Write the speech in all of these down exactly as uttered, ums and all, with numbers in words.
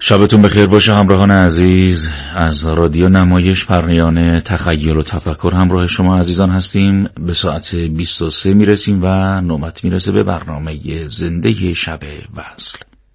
شبتون بخیر باشه همراهان عزیز. از رادیو نمایش پرنیانه تخیل و تفکر همراه شما عزیزان هستیم. به ساعت بیست و سه میرسیم و نوبت میرسه به برنامه زنده شب وصل.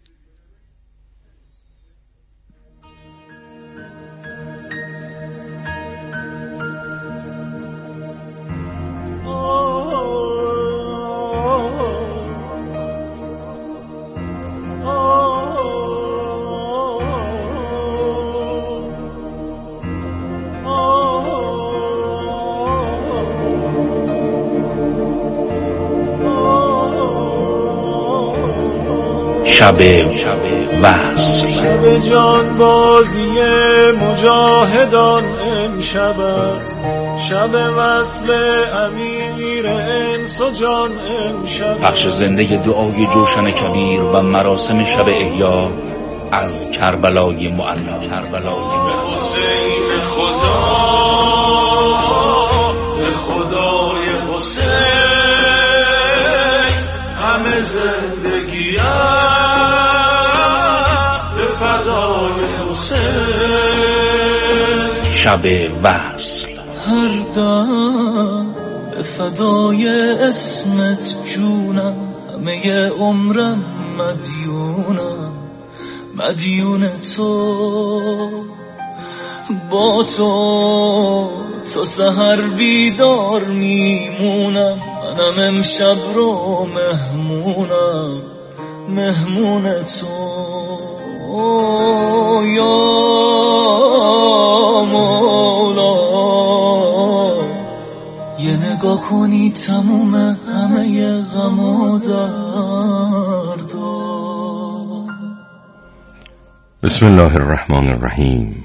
شب وصل، شب جان بازی مجاهدان امشب است، شب وصل امیر انس و جان امشب. پخش زنده دعای جوشن کبیر و مراسم شب احیا از کربلای معلا. کربلای معلا. حسین خدا، به خدای حسین همه زندگی شب وصل. هر دم به فدای اسمت جونم، همه عمرم مدیونم، مدیون تو. با تو تا سحر بیدار میمونم، منم امشب رو مهمونم، مهمون تو. یا مولا یه نگاه کنی تموم همه غم و دردا. بسم الله الرحمن الرحیم.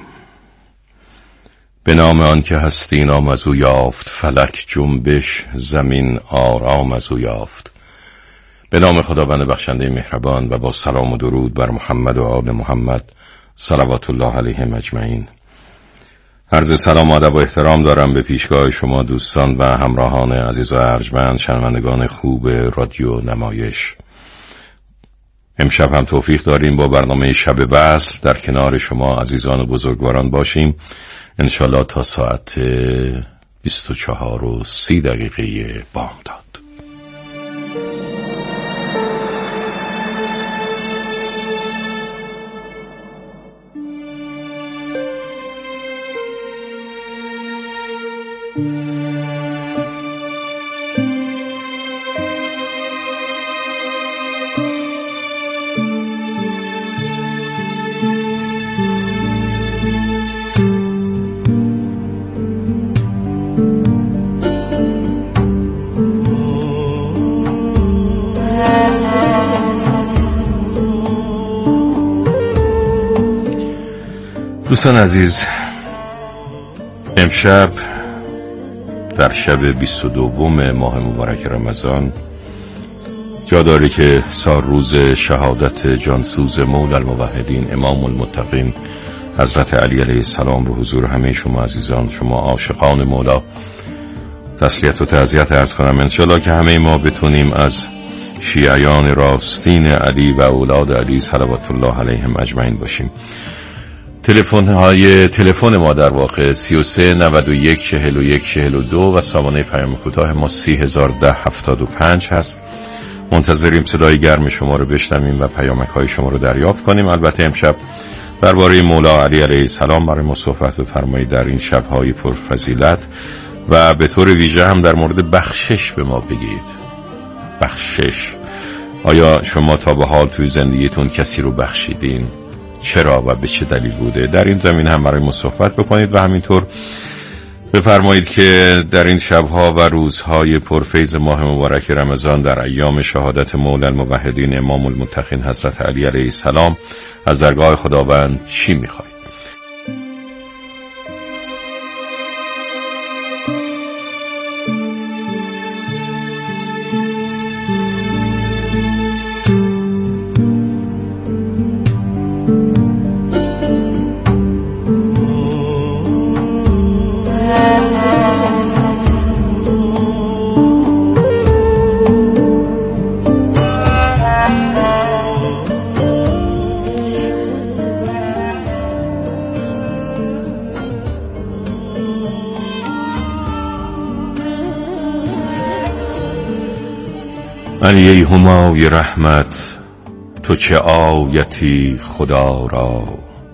به نام آن که هستی نام از او یافت، فلک جنبش زمین آرام از او یافت. به نام خداوند بخشنده مهربان و با سلام و درود بر محمد و آل محمد صلوات الله علیهم اجمعین. عرض سلام و ادب و احترام دارم به پیشگاه شما دوستان و همراهان عزیز و ارجمند، شنوندگان خوب رادیو نمایش. امشب هم توفیق داریم با برنامه شب وصل در کنار شما عزیزان و بزرگواران باشیم، انشالله تا ساعت بیست و چهار و سی دقیقه بامداد. دوستان عزیز، امشب در شب بیست و دوم ماه مبارک رمضان جا داره که سال روز شهادت جانسوز مولا الموحدین امام المتقین حضرت علی علیه السلام رو حضور همه شما عزیزان، شما عاشقان مولا، تسلیت و تعزیت عرض کنم. انشالله که همه ما بتونیم از شیعیان راستین علی و اولاد علی صلوات الله علیهم اجمعین باشیم. تلفن های تلفن ما در واقع سی و سه نود و یک چهل و یک چهل و دو و سامانه پیام کوتاه ما سی هزار و ده هفتاد و پنج هست. منتظریم صدای گرم شما رو بشنویم و پیامک های شما رو دریافت کنیم. البته امشب درباره مولا علی علیه السلام برای ما صحبت بفرمایید در این شب‌های پرفضیلت، و به طور ویژه هم در مورد بخشش به ما بگید. بخشش، آیا شما تا به حال توی زندگیتون کسی رو بخشیدین؟ چرا و به چه دلیل بوده؟ در این زمین هم برای ما صحبت بکنید و همینطور بفرمایید که در این شبها و روزهای پرفیض ماه مبارک رمضان در ایام شهادت مولا الموحدین امام المتقین حضرت علی علیه السلام از درگاه خداوند چی میخواید؟ علی ای همای رحمت تو چه آیتی خدا را،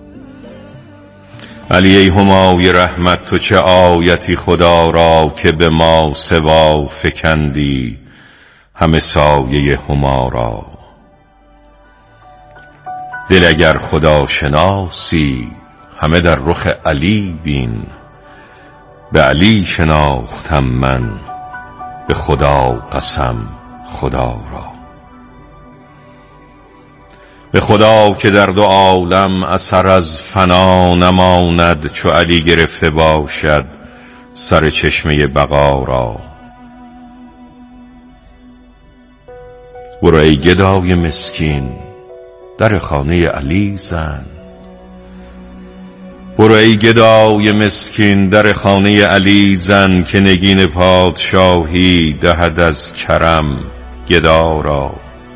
علی ای همای رحمت تو چه آیتی خدا را، که به ما سوا فکندی همه سایه هما را. دل اگر خدا شناسی همه در رخ علی بین، به علی شناختم من به خدا قسم خدا را. به خدا که در دو عالم اثر از فنا نماند، چو علی گرفته باشد سر چشمه بقا را. برو ای گدای مسکین در خانه علی زن، برو ای گدای مسکین در خانه علی زن، که نگین پادشاهی دهد از کرم گدا را.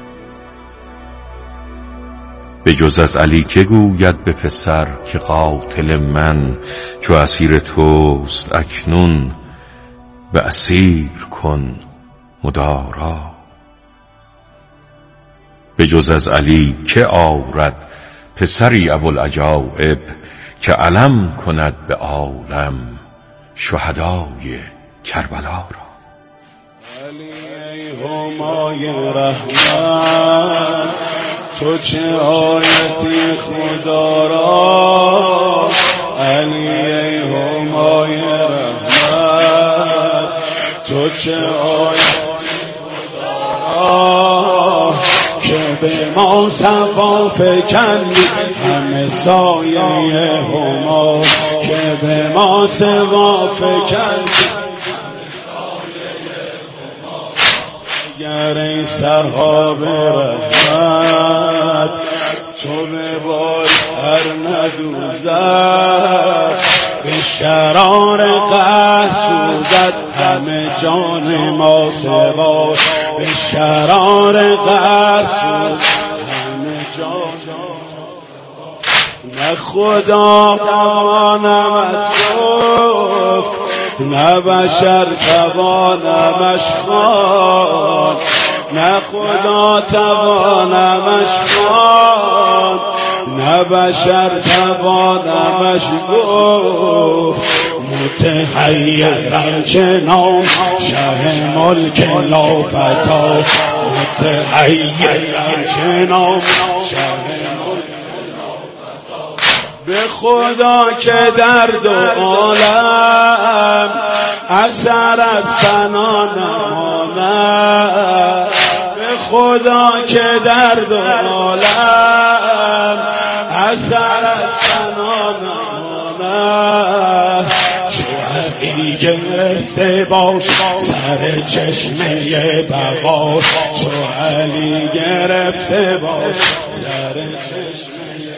به جز از علی که گوید به پسر که قاتل من، چو اسیر توست اکنون به اسیر کن مدارا. به جز از علی که آورد پسری ابوالعجایب، که علم کند به عالم شهدای کربلا را. علی ای همای رحمت تو چه آیتی خدا را، علی ای همای رحمت تو چه آیتی خدا را، که به ما سوا فکندی همه سایه هما، که به ما سوا فکندی گر ای سحاب رحمت تو به بار هر ندوزد، به شرار قهر سوزد همه جان ما سوا، به شرار قهر سوزد همه جان نه خدا توانمت گفت، نه بشر توانمش خواند، نه خدا توانمش خواند، نه بشر توانمش گفت. متحیرم چنان شه ملک لافتا، متحیرم چنان شه به خدا که در دو عالم اثر از فنا نماند، به خدا که در دو عالم اثر از فنا نماند. چو علی گرفته باش سر چشمه بقا، چو علی گرفته باش سر چشمه.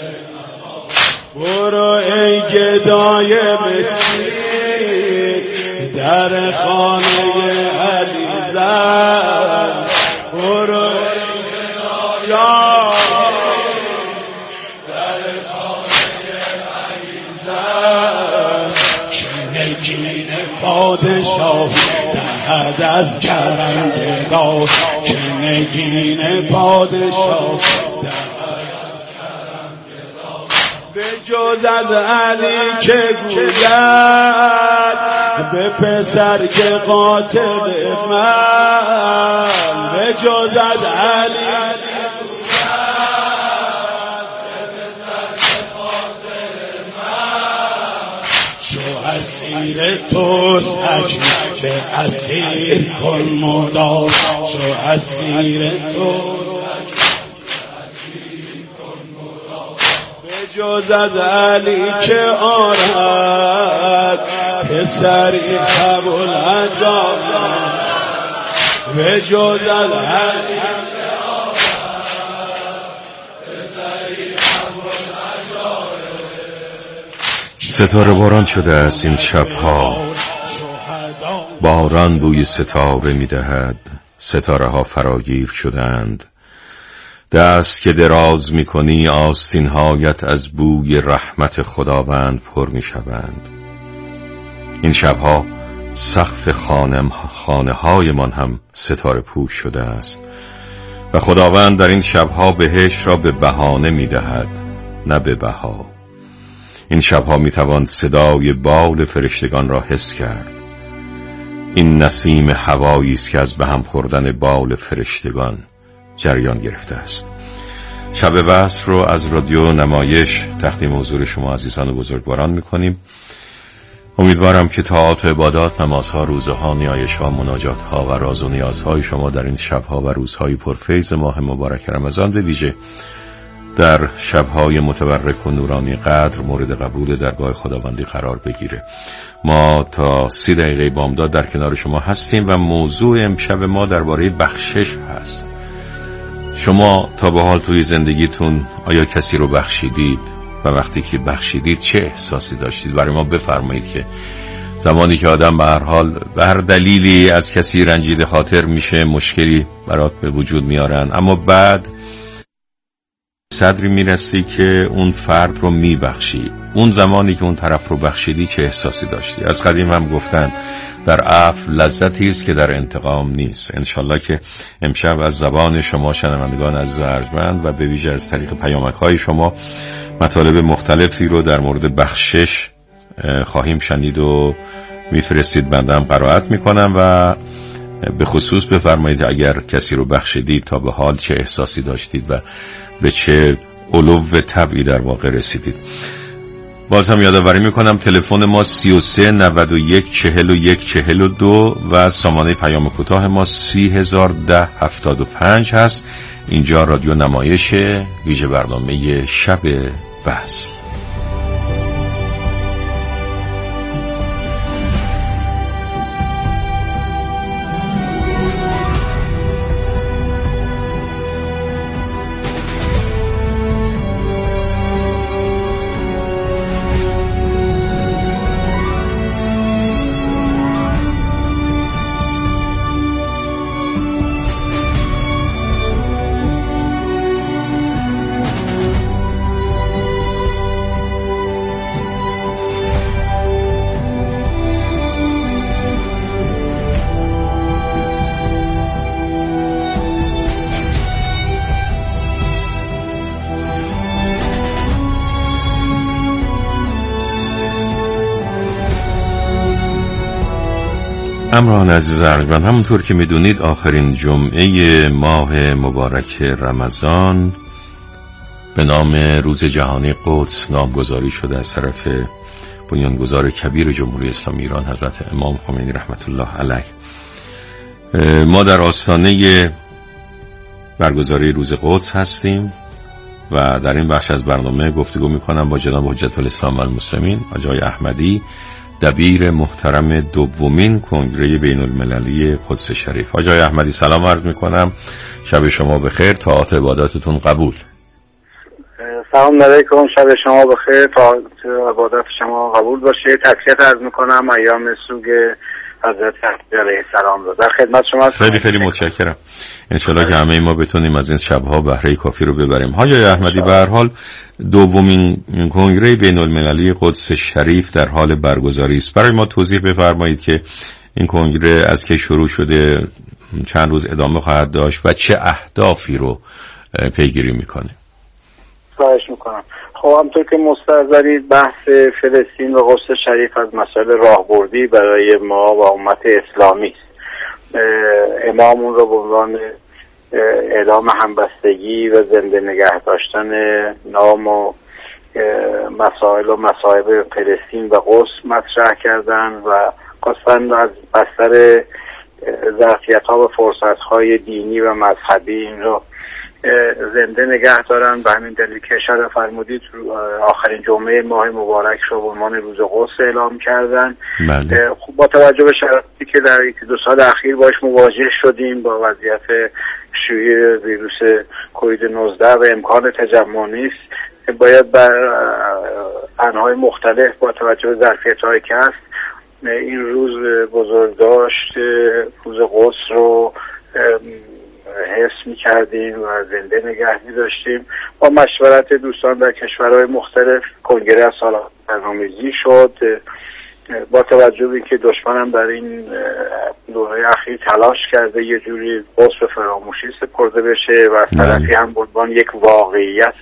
برو ای گدای مسکین در خانه علی زن، برو ای گدای در خانه علی زن، که نگین پادشاه دهد از کرم گدا، که نگین پادشاه به جز از علی که گوید به پسر که قاتل من، به جز از علی چو اسیر توست اکنون به اسیر کن مدار، چو اسیر توست جز از علی که آرد پسری ابوالعجایب، به جز از علی که آرد پسری ابوالعجایب. ستاره باران شده است این شبها، باران بوی ستاره میدهد، ستاره ها فراگیر شدند. دست که دراز می کنی آستینهایت از بوی رحمت خداوند پر می شوند. این شبها سقف خانه خانه های من هم ستاره پوش شده است و خداوند در این شبها بهشت را به بهانه می دهد، نه به بها. این شبها می توان صدای بال فرشتگان را حس کرد. این نسیم هوایی است که از به هم خوردن بال فرشتگان جریان گرفته است. شب وصل رو از رادیو نمایش تقدیم حضور شما عزیزان و بزرگواران می کنیم. امیدوارم که طاعات و عبادات، نمازها، روزها، نیایشها، مناجاتها و راز و نیازهای شما در این شبها و روزهای پرفیض ماه مبارک رمضان، به ویژه در شبهای متبرک و نورانی قدر، مورد قبول درگاه خداوندی قرار بگیره. ما تا سی دقیقه بامداد در کنار شما هستیم و موضوع امشب ما درباره بخشش هست. شما تا به حال توی زندگیتون آیا کسی رو بخشیدید؟ و وقتی که بخشیدید چه احساسی داشتید؟ برای ما بفرمایید که زمانی که آدم به هر حال به هر دلیلی از کسی رنجیده خاطر میشه، مشکلی برات به وجود میارن، اما بعد صدری میرسی که اون فرد رو میبخشی، اون زمانی که اون طرف رو بخشیدی چه احساسی داشتی؟ از قدیم هم گفتن در عفو لذتی است که در انتقام نیست. انشالله که امشب از زبان شما شنوندگان عزیز و ارجمند و به ویژه از طریق پیامک‌های شما مطالب مختلفی رو در مورد بخشش خواهیم شنید و میفرستید، بنده هم قرائت میکنم و به خصوص بفرمایید اگر کسی رو بخشیدید تا به حال چه احساسی داشتید و به چه علو طبعی در واقع رسیدید. باز هم یادآوری میکنم تلفن ما سی و سه نود و یک چهل و یک چهل و دو و سامانه پیام کوتاه ما سی هزار ده هفتاد و پنج هست. اینجا رادیو نمایش، ویژه برنامه شب وصل. همراهان عزیز ارجمند، همونطور که میدونید آخرین جمعه ماه مبارک رمضان به نام روز جهانی قدس نامگذاری شده از طرف بنیانگذار کبیر جمهوری اسلامی ایران حضرت امام خمینی رحمت الله علیه. ما در آستانه برگزاری روز قدس هستیم و در این بخش از برنامه گفتگو میکنم با جناب حجت الاسلام والمسلمین آقای احمدی، دبیر محترم دومین کنگره بین المللی قدس شریف. آقای احمدی سلام عرض میکنم، شب شما بخیر، طاعات عباداتتون قبول. سلام علیکم، شب شما بخیر، طاعات عبادات شما قبول باشه. تسلیت عرض میکنم ایام سوگ حضرت علیه السلام رو در خدمت شما. خیلی خیلی متشکرم. انشالله که همه ما بتونیم از این شبها بهره کافی رو ببریم. حاجی احمدی، به هر حال دومین کنگره بین المللی قدس شریف در حال برگزاری است. برای ما توضیح بفرمایید که این کنگره از کی شروع شده، چند روز ادامه خواهد داشت و چه اهدافی رو پیگیری میکنه؟ خواهش میکنم. خب همطور که مستحضرید بحث فلسطین و قدس شریف از مسائل راهبردی برای ما و امت اسلامی است. امام اون رو به عنوان اعلام همبستگی و زنده نگه داشتن نام و مسائل و مصائب فلسطین و قدس مطرح کردن و خواستن از بستر ظرفیت ها و فرصت های دینی و مذهبی این رو زنده نگه دارن. به همین دلیل که اشاره فرمودید آخرین جمعه ماه مبارک رو به عنوان روز قدس اعلام کردن. بله. خب با توجه به شرایطی که در یک دو سال اخیر باش مواجه شدیم با وضعیت شیوع ویروس کووید نوزده و امکان تجمع نیست، باید بر انواع مختلف با توجه به ظرفیت‌هایی که هست این روز بزرگداشت روز قدس رو حفظ می کردیم و زنده نگه می داشتیم. با مشورت دوستان در کشورهای مختلف کنگره از سال برنامه‌ریزی شد با توجه به که دشمنم در این دوره اخیر تلاش کرده یه جوری قصف فراموشی سپرده بشه و طرفی هم بردبان یک واقعیت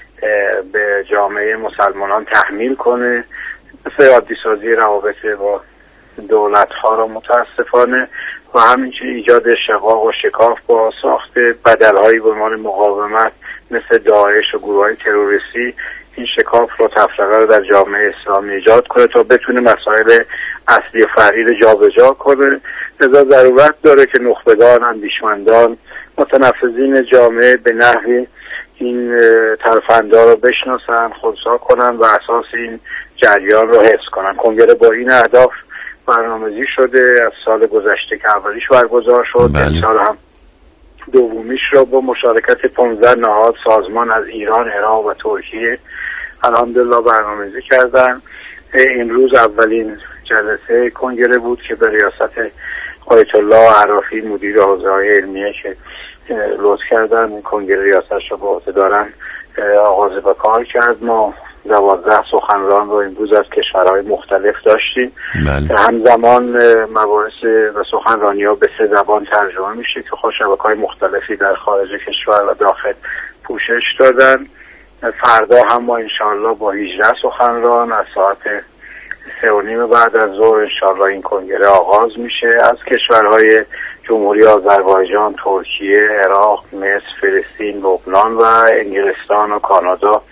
به جامعه مسلمانان تحمیل کنه، مثل عادی سازی روابط با دولت ها را متاسفانه و همینجوری ایجاد شقاق و شکاف با ساخت بدل هایی به عنوان مقاومت مثل داعش و گروه های تروریستی این شکاف رو تفرقه رو در جامعه اسلامی ایجاد کنه تا بتونه مسائل اصلی و فرعی رو جابجا کنه. لذا ضرورت داره که نخبگان، اندیشمندان، متنفذین جامعه به نحوی این ترفندها رو بشناسن، خودسا کنن و اساس این جریان رو حفظ کنن. کنگره با این اهداف برنامه‌ریزی شده، از سال گذشته که اولیش برگزار شد، این سال هم دومیش رو با مشارکت پانزده نهاد سازمان از ایران، عراق و ترکیه الحمدلله برنامه‌ریزی کردن. امروز اولین جلسه کنگره بود که به ریاست آیت الله عرافی مدیر حوزه‌های علمیه که لطف کردن این کنگره ریاستش رو به عهده دارن آغاز به کار کرد. ما دوازده سخنران رو امروز از کشورهای مختلف داشتیم. بله. همزمان مباحث و سخنرانی ها به سه زبان ترجمه میشه که خب شبکه‌های مختلفی در خارج کشور و داخل پوشش دادن. فردا هم ما انشاءالله با هجده سخنران از ساعت سه و نیم بعد از ظهر انشاءالله این کنگره آغاز میشه از کشورهای جمهوری آذربایجان، ترکیه، عراق، مصر، فلسطین، لبنان و انگلستان و کانادا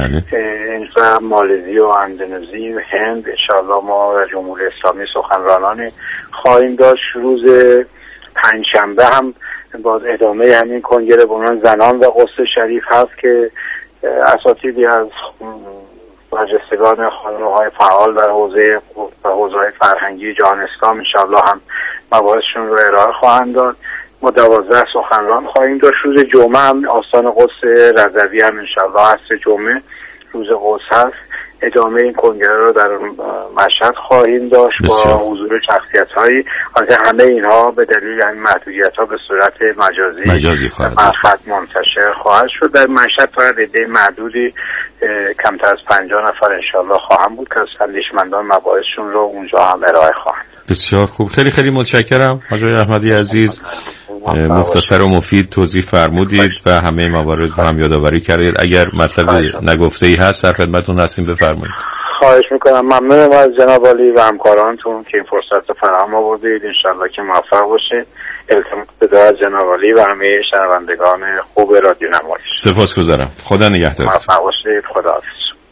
و مالزی و اندونزی و هند. انشاءالله ما در جمهوری اسلامی سخنرانانی خواهیم داشت. روز پنجشنبه هم باز ادامه همین کنگره بنان زنان و قدس شریف هست که اساتیدی از برجستگان خانم‌های فعال در حوزه و حوزه‌های فرهنگی جهان اسلام انشاءالله هم مباحثشون رو ارائه خواهند داد. ما دوازده سخنران خواهیم داشت. روز جمعه هم آستان قدس رضوی هم انشاءالله عصر جمعه روز قدس هست. ادامه این کنگره رو در مشهد خواهیم داشت با حضور شخصیت‌هایی. البته همه اینها به دلیل این محدودیت‌ها به صورت مجازی مجازی خواهد منتشر خواهد شد. در مشهد فقط عده معدودی کمتر از پنجاه نفر انشاءالله خواهم بود که از اندیشمندان مباحثشون رو اونجا هم ارائه خواهند. بسیار خوب، خیلی خیلی متشکرم حاج احمدی عزیز. مختصر و مفید توضیح فرمودید و همه موارد رو هم یادآوری کردید. اگر مطلب نگفته‌ای هست در خدمتتون هستیم، بفرمایید. خواهش میکنم. ممنونم از جناب عالی و همکارانتون که این فرصت رو فراهم آوردید. انشالله که موفق باشید. التماس به از جناب عالی و همه شنوندگان خوب رادیو نمایش. سپاسگزارم. خدا نگهدارتون. موفق باشید. خداحافظ.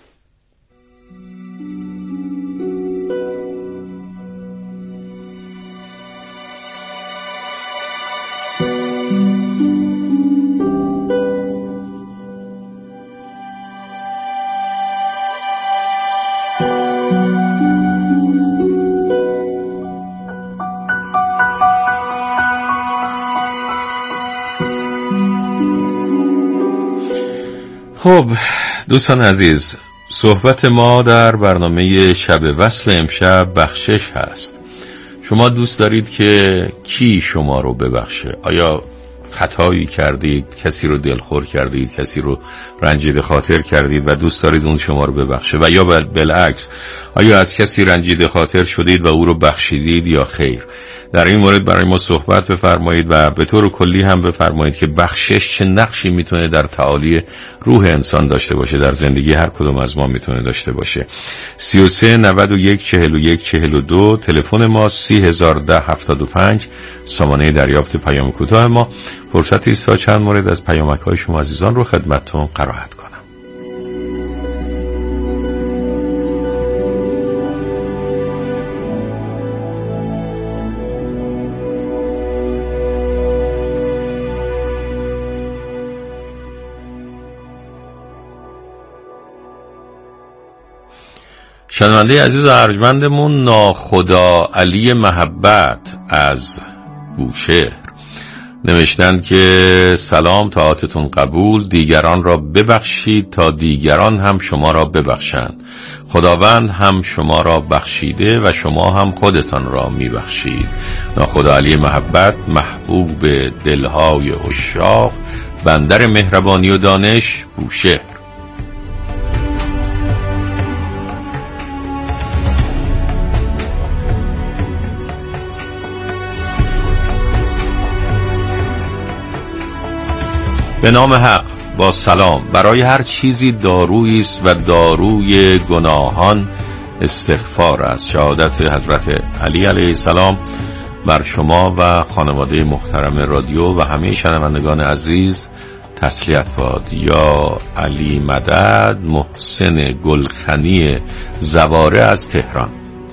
خب دوستان عزیز، صحبت ما در برنامه شب وصل امشب بخشش هست. شما دوست دارید که کی شما رو ببخشه؟ آیا خطایی کردید، کسی رو دلخور کردید، کسی رو رنجیده خاطر کردید و دوست دارید اون شما رو ببخشه؟ و یا بالعکس، آیا از کسی رنجیده خاطر شدید و او رو بخشیدید یا خیر؟ در این مورد برای ما صحبت بفرمایید و به طور کلی هم بفرمایید که بخشش چه نقشی میتونه در تعالی روح انسان داشته باشه، در زندگی هر کدوم از ما میتونه داشته باشه. سی و سه نود و یک چهل و یک چهل و دو تلفن ما، سی هزار ده هفتاد و پنج سامانه دریافت پیام کوتاه ما. فرصتی است تا چند مورد از پیامک های شما عزیزان رو خدمتتون قرائت کنم. شنونده عزیز و ارجمندمون ناخدا علی محبت از بوشهر نوشتند که سلام، طاعتتون قبول، دیگران را ببخشید تا دیگران هم شما را ببخشند. خداوند هم شما را بخشیده و شما هم خودتان را میبخشید. ناخدا علی محبت، محبوب دلهای عشاق، بندر مهربانی و دانش، بوشهر. به نام حق با سلام. برای هر چیزی دارویی است و داروی گناهان استغفار است. شهادت حضرت علی علیه السلام بر شما و خانواده محترم رادیو و همه شنوندگان عزیز تسلیت باد. یا علی مدد. محسن گلخنی زواره از تهران.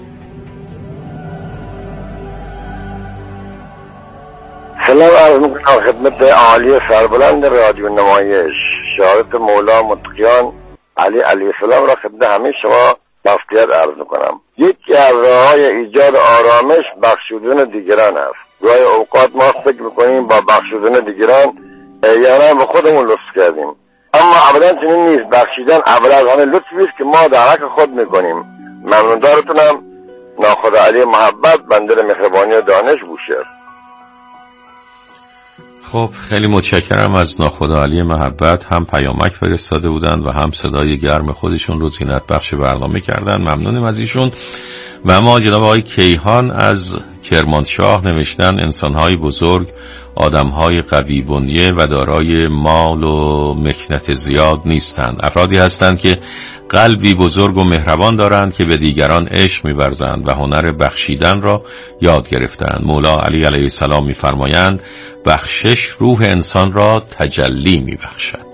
سلام عرض میکنم خدمت عالی سربلند رادیو نمایش. شهادت مولا متقیان علی علیه السلام را خدمت همه شما تسلیت عرض میکنم. یکی از راه‌های ایجاد آرامش بخشودن دیگران است. گاهی اوقات ما فکر میکنیم با بخشودن دیگران یعنی به خودمون لطف کردیم، اما ابدا چنین نیست. بخشیدن اول از آن لطفی است که ما در حق خود میکنیم. ممنوندارتونم. ناخدا علی محبت، بندر مهربانی و دانش بوشهر. خب خیلی متشکرم از ناخدا علی محبت. هم پیامک فرستاده بودن و هم صدای گرم خودشون رو زینت بخش برنامه کردن. ممنونم از ایشون. و اما جناب آقای کیهان از کرمانشاه نوشتن انسان‌های بزرگ آدم‌های قوی بنیه و دارای مال و مکنت زیاد نیستند. افرادی هستند که قلبی بزرگ و مهربان دارند که به دیگران عشق می‌ورزند و هنر بخشیدن را یاد گرفتند. مولا علی علیه السلام می‌فرمایند بخشش روح انسان را تجلی می‌بخشد.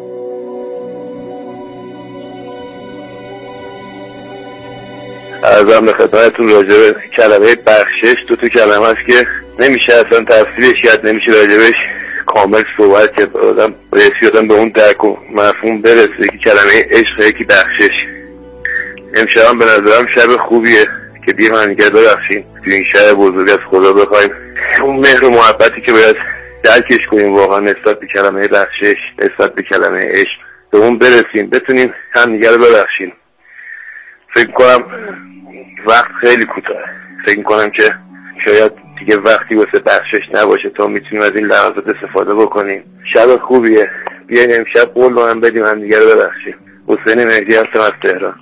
عرضم به خدمتتون راجع به کلمه بخشش دو تا کلمه است که نمیشه اصلا تفسیرش کرد، نمیشه راجبش کامل صحبت کرد. آدم رسی آدم به اون درک و مفهوم برسه که کلمه عشق یکی بخشش. امشب هم به نظرم شب خوبیه که بیایم همدیگر ببخشیم. تو این شب بزرگ از خدا بخوایم اون مهر و محبتی که باید درکش کنیم واقعا نسبت به کلمه بخشش، نسبت به کلمه عشق به اون برسیم، بتونیم همدیگر رو ببخشیم. فکر کنم وقت خیلی کوتاه. فکر کنم که شاید دیگه وقتی واسه بخشش نباشه تا میتونیم از این لحظات استفاده بکنیم. شب خوبیه. بیاین امشب قول با هم بدیم هم دیگه رو ببخشیم. حسین مهدی هستم از تهران.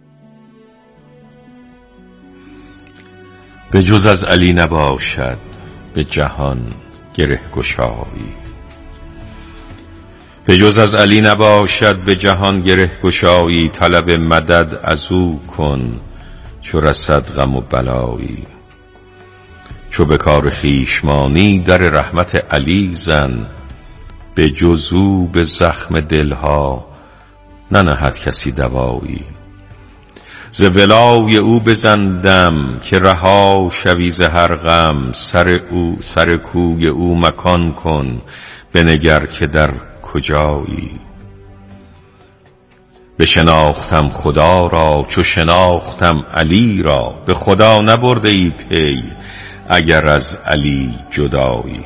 به جز از علی نباشد به جهان گره گشایی. به جز از علی نباشد به جهان گره گشایی. طلب مدد از او کن چو رسد غم و بلایی. چو به کار خویش مانی در رحمت علی زن. به جز او به زخم دلها ننهد کسی دوایی. ز ولای او بزندم که رها شوی ز هر غم. سر او سر کوی او مکان کن بنگر که در کجایی. بشناختم خدا را چو شناختم علی را. به خدا نبرده ای پی اگر از علی جدایی.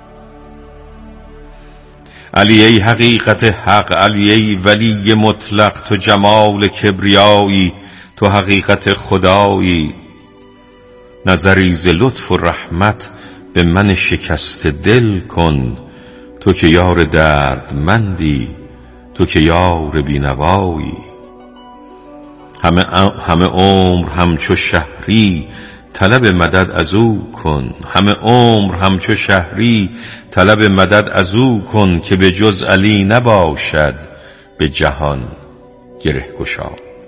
علی ای حقیقت حق، علی ای ولی مطلق. تو جمال کبریایی، تو حقیقت خدایی. نظری ز لطف و رحمت به من شکست دل کن. تو که یار دردمندی، تو که یار بینوایی. همه, همه عمر همچو شهری طلب مدد از او کن. همه عمر همچو شهری طلب مدد از او کن. که به جز علی نباشد به جهان گره گشا.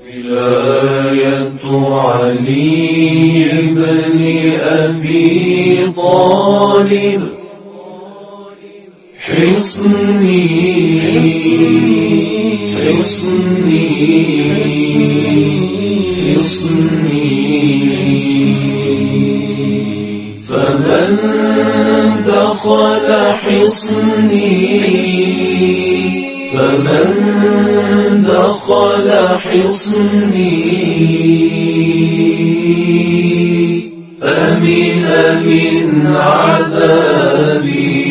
ولایت علی بن ابی طالب حصنی حصنی حصنی فمن دخل حصني فمن دخل حصني أمن من عذابي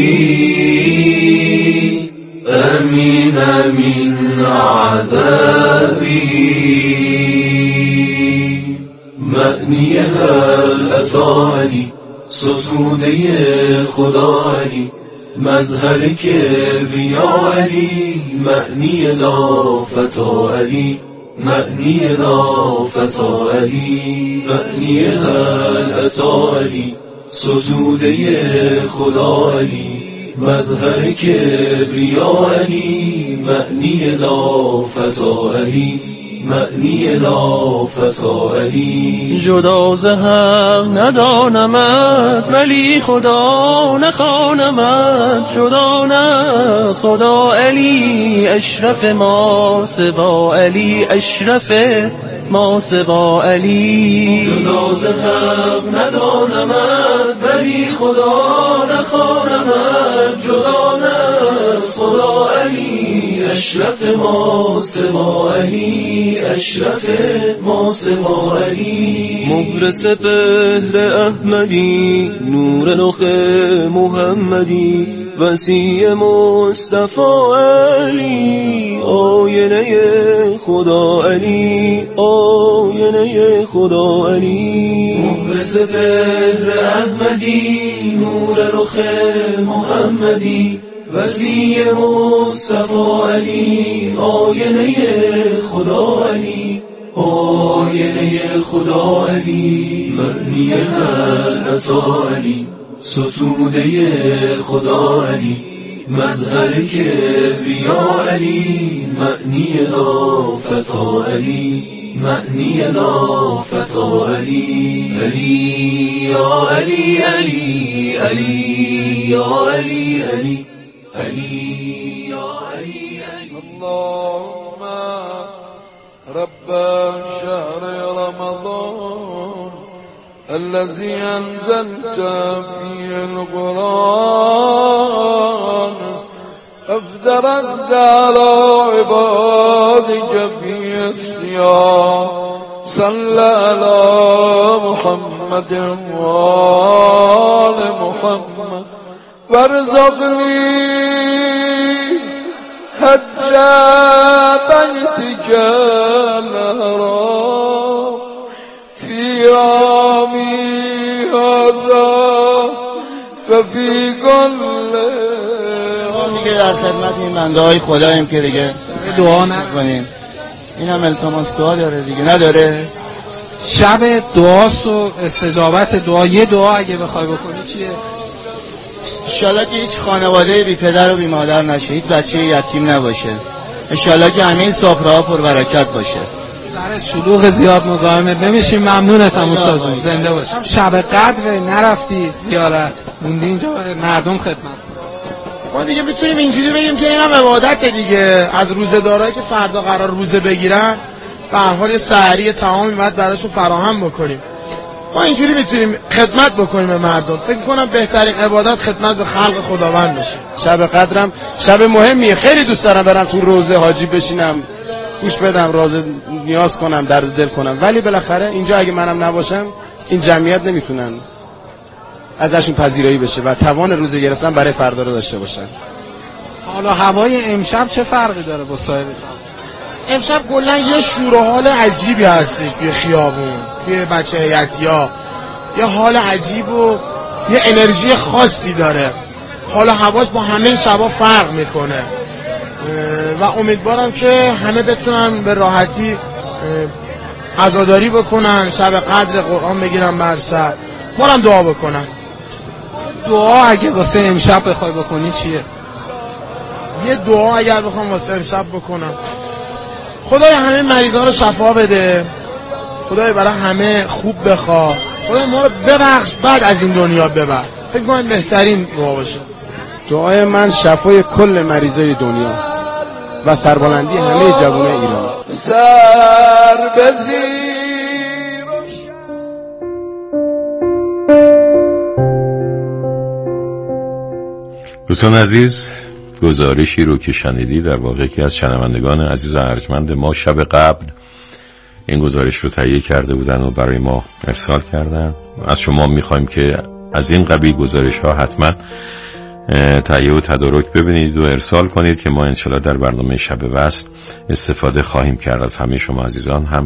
أمن من عذابي مأنيها الأثاني ستوده خدا علی مظهر کبریا علی معنی لا فتا علی معنی لا فتا علی معنی العطا علی ستوده خدا علی مظهر کبریا علی معنی لا فتا علی معنی لا فتا علی جدا ز حق ندانمت ولی خدا نخوانمت جدا نه صدا علی اشرف ما سوا علی اشرف ما سوا علی جدا ز حق ندانمت ولی خدا نخوانمت جدا نه صدا علی اشرف ما سوا علی اشرف ما سوا علی مهر سپهر احمدی نور رخ محمدی وسیع مصطفی علی آینه خدا علی آینه خدا علی مهر سپهر احمدی نور رخ محمدی وسیع مصطفی علی آینه خدا علی آینه خدا علی معنی حضرت علی ستوده خدا علی مظهر کبریا علی معنی لا فتا علی معنی لا فتا علی علی یا علی علی علی یا علی علی علی یا علی علی اللهم رب شهر رمضان الذي أنزلت فيه القرآن افترضت على عبادك في الصيام صلى على محمد وآل محمد وارزقني حج بيتك الحرام في عامي هذا وفي كل دیگه در خدمت این بنده های خداییم که دیگه دعا نکنیم. این هم التماس دعا داره دیگه نداره؟ شب دعاست و استجابت دعا. یه دعا اگه بخوای بکنی چیه؟ انشالله که هیچ خانواده بی پدر و بی مادر نشه، هیچ بچه یتیم نباشه، انشالله که همه سفره ها پر برکت باشه. سر شلوغ زیاد مزاحمت نمیشیم. ممنونتم استاد جون، زنده باشی. شب قدر نرفتی زیارت، موندی اینجا مردم خدمت. ما دیگه میتونیم اینجوری بگیم که اینم عبادت دیگه. از روزه‌دارایی که فردا قرار روزه بگیرن به هر حال سحری تمامی باید براشون فراهم بکنیم. ما اینجوری میتونیم خدمت بکنیم به مردم. فکر کنم بهترین عبادت خدمت به خلق خداوند باشه. شب قدرم شب مهمیه. خیلی دوست دارم برم تو روضه حاجی بشینم، گوش بدم، راز نیاز کنم، درد دل کنم، ولی بالاخره اینجا اگه منم نباشم این جمعیت نمیتونن ازشون پذیرایی بشه و توان روزه گرفتن برای فردا رو داشته باشن. حالا هوای امشب چه فرقی داره با سایر شب؟ امشب کلا یه شور و حال عجیبی هستش توی خیابون، توی بچه هیئتیا، یه حال عجیب و یه انرژی خاصی داره. حالا هواش با همه شبا فرق میکنه و امیدوارم که همه بتونن به راحتی عزاداری بکنن، شب قدر قرآن بگیرن بر سر، بارم دعا بکنن. دعا اگه واسه امشب بخوای بکنی چیه؟ یه دعا اگر بخوام واسه امشب بکنم، خدای همه مریضا رو شفا بده، خدای برای همه خوب بخواه، خدای ما رو ببخش بعد از این دنیا ببر. فکر کنم بهترین دعا باشه. دعای من شفای کل مریضای دنیاست و سربلندی همه جوانای ایران. سر بزیر دوستان عزیز، گزارشی رو که شنیدی در واقع که از شنوندگان عزیز و ارجمند ما شب قبل این گزارش رو تهیه کرده بودن و برای ما ارسال کردن. از شما میخوایم که از این قبیل گزارش ها حتما تهیه و تدارک ببینید و ارسال کنید که ما انشالله در برنامه شب وصل استفاده خواهیم کرد از همه شما عزیزان. هم